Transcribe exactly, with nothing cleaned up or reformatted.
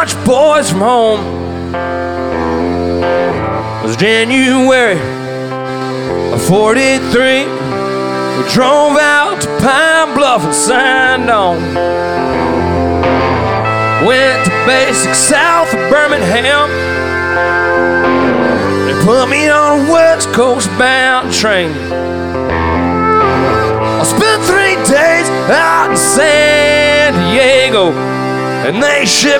bunch of boys from home. It was January of forty-three. We drove out to Pine Bluff and signed on. Went to basic south of Birmingham. They put me on a West Coast bound train. I spent three days out in San Diego, and they shipped